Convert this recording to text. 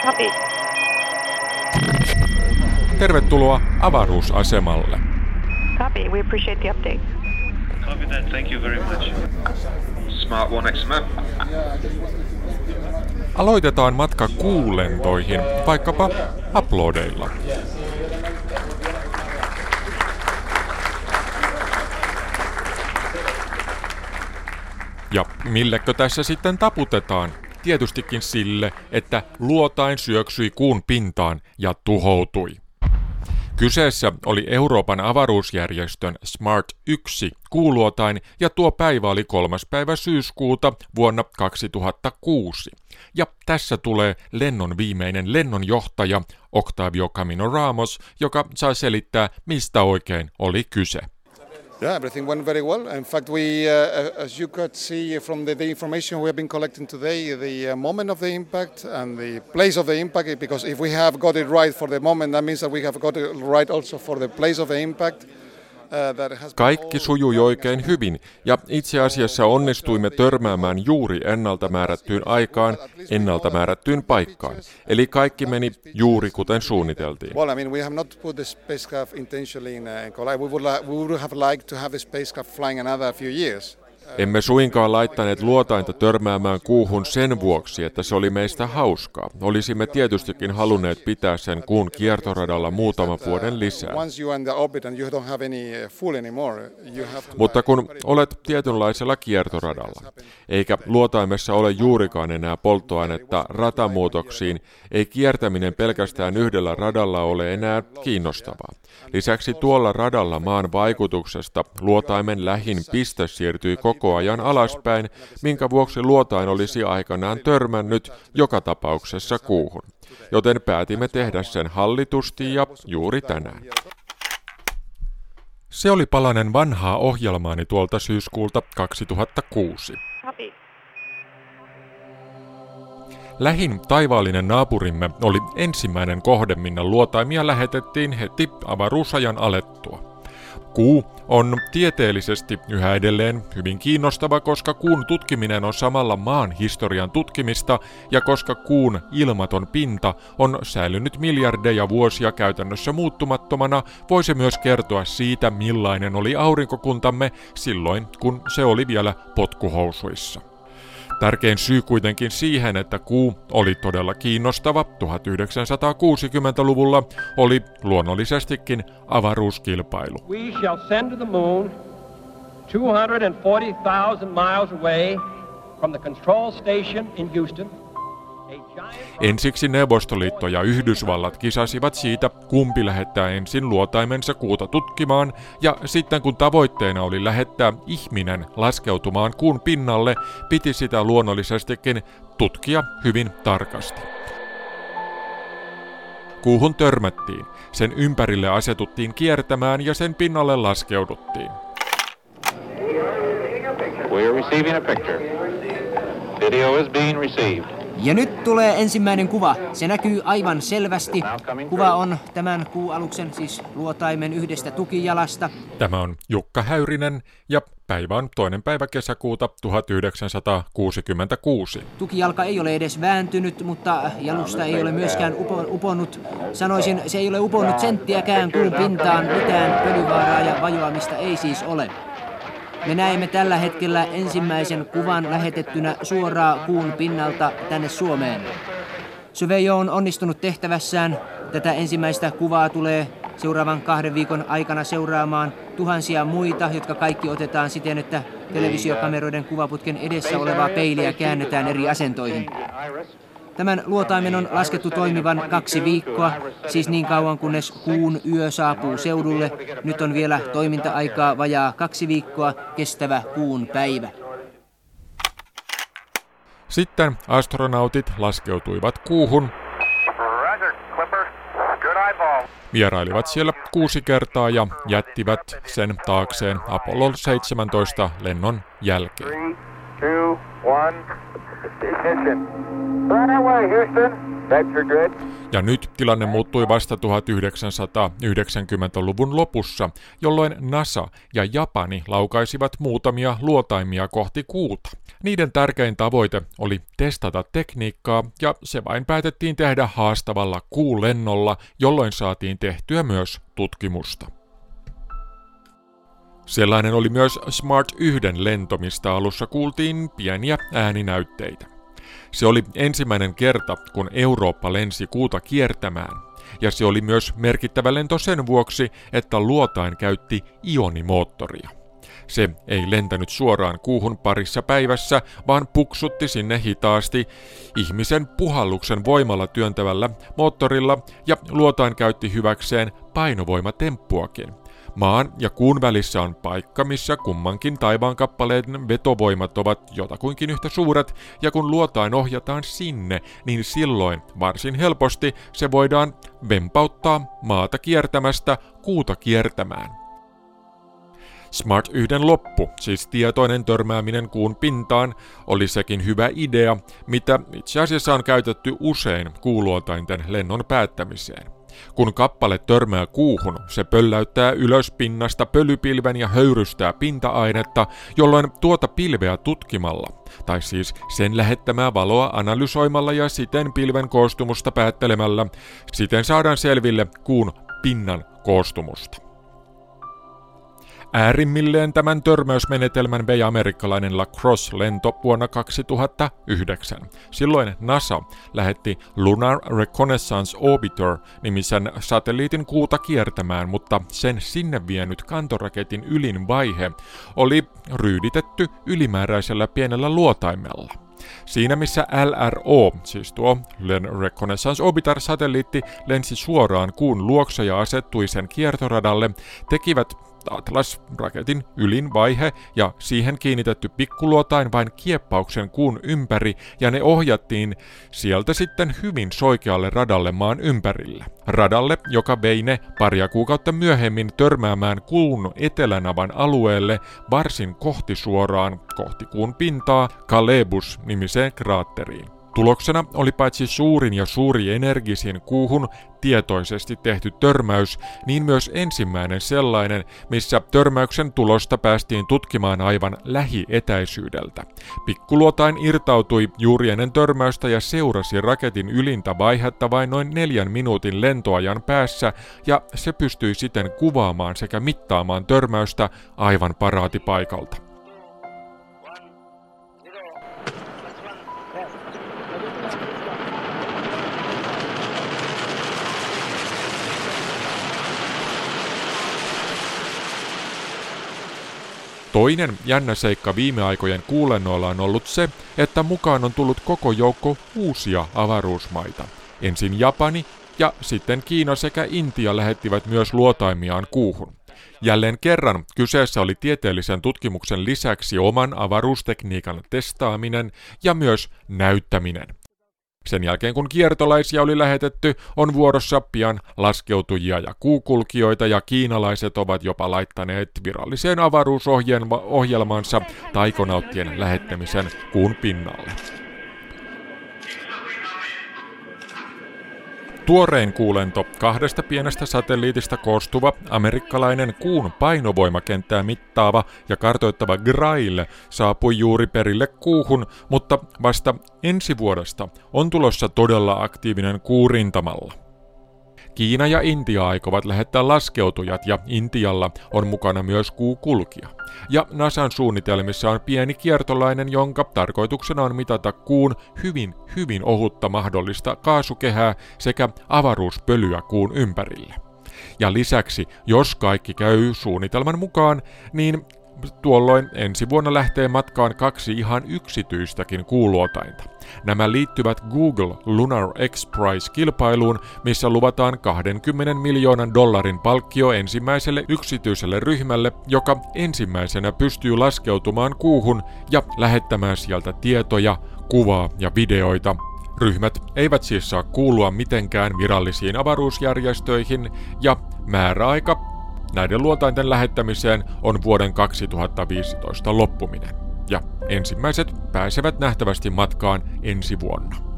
Copy. Tervetuloa avaruusasemalle. Copy. We appreciate the update. Copy that. Thank you very much. Smart 1XMF. Aloitetaan matka kuulentoihin, vaikkapa uploadeilla. Ja millekö tässä sitten taputetaan? Tietystikin sille, että luotain syöksyi kuun pintaan ja tuhoutui. Kyseessä oli Euroopan avaruusjärjestön Smart 1 kuuluotain ja tuo päivä oli 3. päivä syyskuuta vuonna 2006. Ja tässä tulee lennon viimeinen lennonjohtaja Octavio Camino Ramos, joka saa selittää, mistä oikein oli kyse. Yeah, everything went very well. In fact, as you could see from the information we have been collecting today, the moment of the impact and the place of the impact, because if we have got it right for the moment, that means that we have got it right also for the place of the impact. Kaikki sujui oikein hyvin, ja itse asiassa onnistuimme törmäämään juuri ennalta määrättyyn aikaan, ennalta määrättyyn paikkaan. Eli kaikki meni juuri kuten suunniteltiin. Well, I mean, we have not put the spacecraft intentionally in collide. We would have liked to have the spacecraft flying another few years. Emme suinkaan laittaneet luotainta törmäämään kuuhun sen vuoksi, että se oli meistä hauskaa. Olisimme tietystikin halunneet pitää sen kuun kiertoradalla muutaman vuoden lisää. Mutta kun olet tietynlaisella kiertoradalla, eikä luotaimessa ole juurikaan enää polttoainetta ratamuutoksiin, ei kiertäminen pelkästään yhdellä radalla ole enää kiinnostavaa. Lisäksi tuolla radalla maan vaikutuksesta luotaimen lähin piste siirtyi koko ajan alaspäin, minkä vuoksi luotain olisi aikanaan törmännyt joka tapauksessa kuuhun. Joten päätimme tehdä sen hallitusti ja juuri tänään. Se oli palanen vanhaa ohjelmaani tuolta syyskuulta 2006. Lähin taivaallinen naapurimme oli ensimmäinen kohde, minne luotaimia lähetettiin heti avaruusajan alettua. Kuu on tieteellisesti yhä edelleen hyvin kiinnostava, koska kuun tutkiminen on samalla maan historian tutkimista ja koska kuun ilmaton pinta on säilynyt miljardeja vuosia käytännössä muuttumattomana, voi se myös kertoa siitä, millainen oli aurinkokuntamme silloin, kun se oli vielä potkuhousuissa. Tärkein syy kuitenkin siihen, että kuu oli todella kiinnostava 1960-luvulla, oli luonnollisestikin avaruuskilpailu. We shall send to the moon 240,000 miles away from the control station in Houston. Ensiksi Neuvostoliitto ja Yhdysvallat kisasivat siitä, kumpi lähettää ensin luotaimensa kuuta tutkimaan, ja sitten kun tavoitteena oli lähettää ihminen laskeutumaan kuun pinnalle, piti sitä luonnollisestikin tutkia hyvin tarkasti. Kuuhun törmättiin, sen ympärille asetuttiin kiertämään ja sen pinnalle laskeuduttiin. We are receiving a picture. Video is being received. Ja nyt tulee ensimmäinen kuva. Se näkyy aivan selvästi. Kuva on tämän kuualuksen, siis luotaimen yhdestä tukijalasta. Tämä on Jukka Häyrinen ja päivä on 2. päivä kesäkuuta 1966. Tukijalka ei ole edes vääntynyt, mutta jalusta ei ole myöskään uponnut. Sanoisin, se ei ole uponnut senttiäkään kuun pintaan. Mitään pölyvaaraa ja vajoamista ei siis ole. Me näemme tällä hetkellä ensimmäisen kuvan lähetettynä suoraan kuun pinnalta tänne Suomeen. Surveyor on onnistunut tehtävässään. Tätä ensimmäistä kuvaa tulee seuraavan 2 viikon aikana seuraamaan tuhansia muita, jotka kaikki otetaan siten, että televisiokameroiden kuvaputken edessä olevaa peiliä käännetään eri asentoihin. Tämän luotaimen on laskettu toimivan 2 viikkoa, siis niin kauan kunnes kuun yö saapuu seudulle. Nyt on vielä toiminta-aikaa vajaa 2 viikkoa kestävä kuun päivä. Sitten astronautit laskeutuivat kuuhun, vierailivat siellä 6 kertaa ja jättivät sen taakseen Apollo 17 lennon jälkeen. 3, 2, 1, ignition. Right away, Houston. Vector grid. Ja nyt tilanne muuttui vasta 1990-luvun lopussa, jolloin NASA ja Japani laukaisivat muutamia luotaimia kohti kuuta. Niiden tärkein tavoite oli testata tekniikkaa, ja se vain päätettiin tehdä haastavalla kuulennolla, jolloin saatiin tehtyä myös tutkimusta. Sellainen oli myös Smart 1 lento, mistä alussa kuultiin pieniä ääninäytteitä. Se oli ensimmäinen kerta, kun Eurooppa lensi kuuta kiertämään, ja se oli myös merkittävä lento sen vuoksi, että luotain käytti ionimoottoria. Se ei lentänyt suoraan kuuhun parissa päivässä, vaan puksutti sinne hitaasti ihmisen puhalluksen voimalla työntävällä moottorilla, ja luotain käytti hyväkseen painovoimatemppuakin. Maan ja kuun välissä on paikka, missä kummankin taivaankappaleen vetovoimat ovat jotakuinkin yhtä suuret, ja kun luotain ohjataan sinne, niin silloin varsin helposti se voidaan vempauttaa maata kiertämästä kuuta kiertämään. Smart 1 loppu, siis tietoinen törmääminen kuun pintaan, oli sekin hyvä idea, mitä itse asiassa on käytetty usein kuuluotainten lennon päättämiseen. Kun kappale törmää kuuhun, se pölläyttää ylös pinnasta pölypilven ja höyrystää pinta-ainetta, jolloin tuota pilveä tutkimalla, tai siis sen lähettämää valoa analysoimalla ja siten pilven koostumusta päättelemällä, siten saadaan selville kuun pinnan koostumusta. Äärimmilleen tämän törmäysmenetelmän vei amerikkalainen Lacrosse-lento vuonna 2009. Silloin NASA lähetti Lunar Reconnaissance Orbiter-nimisen satelliitin kuuta kiertämään, mutta sen sinne vienyt kantoraketin ylin vaihe oli ryyditetty ylimääräisellä pienellä luotaimella. Siinä missä LRO, siis tuo Reconnaissance Orbiter-satelliitti, lensi suoraan kuun luokse ja asettui sen kiertoradalle, tekivät Atlas-raketin ylin vaihe ja siihen kiinnitetty pikkuluotain vain kieppauksen kuun ympäri, ja ne ohjattiin sieltä sitten hyvin soikealle radalle maan ympärillä. Radalle, joka vei ne paria kuukautta myöhemmin törmäämään kuun etelänavan alueelle varsin kohtisuoraan kohti kuun pintaa Calebus-nimiseen kraatteriin. Tuloksena oli paitsi suurin ja energisin kuuhun tietoisesti tehty törmäys, niin myös ensimmäinen sellainen, missä törmäyksen tulosta päästiin tutkimaan aivan lähietäisyydeltä. Pikkuluotain irtautui juuri ennen törmäystä ja seurasi raketin ylintä vaihetta vain noin 4 minuutin lentoajan päässä, ja se pystyi siten kuvaamaan sekä mittaamaan törmäystä aivan paraatipaikalta. Toinen jännä seikka viime aikojen kuulennoilla on ollut se, että mukaan on tullut koko joukko uusia avaruusmaita. Ensin Japani ja sitten Kiina sekä Intia lähettivät myös luotaimiaan kuuhun. Jälleen kerran kyseessä oli tieteellisen tutkimuksen lisäksi oman avaruustekniikan testaaminen ja myös näyttäminen. Sen jälkeen kun kiertolaisia oli lähetetty, on vuorossa pian laskeutujia ja kuukulkijoita, ja kiinalaiset ovat jopa laittaneet viralliseen avaruusohjelmaansa taikonauttien lähettämisen kuun pinnalle. Tuorein kuulento 2 pienestä satelliitista koostuva amerikkalainen kuun painovoimakenttää mittaava ja kartoittava Grail saapui juuri perille kuuhun, mutta vasta ensi vuodesta on tulossa todella aktiivinen kuurintamalla. Kiina ja Intia aikovat lähettää laskeutujat, ja Intialla on mukana myös kuukulkija. Ja NASAn suunnitelmissa on pieni kiertolainen, jonka tarkoituksena on mitata kuun hyvin ohutta mahdollista kaasukehää sekä avaruuspölyä kuun ympärille. Ja lisäksi, jos kaikki käy suunnitelman mukaan, niin tuolloin ensi vuonna lähtee matkaan 2 ihan yksityistäkin kuuluotainta. Nämä liittyvät Google Lunar X Prize-kilpailuun, missä luvataan $20 miljoonan palkkio ensimmäiselle yksityiselle ryhmälle, joka ensimmäisenä pystyy laskeutumaan kuuhun ja lähettämään sieltä tietoja, kuvaa ja videoita. Ryhmät eivät siis saa kuulua mitenkään virallisiin avaruusjärjestöihin, ja määräaika näiden luotainten lähettämiseen on vuoden 2015 loppuminen, ja ensimmäiset pääsevät nähtävästi matkaan ensi vuonna.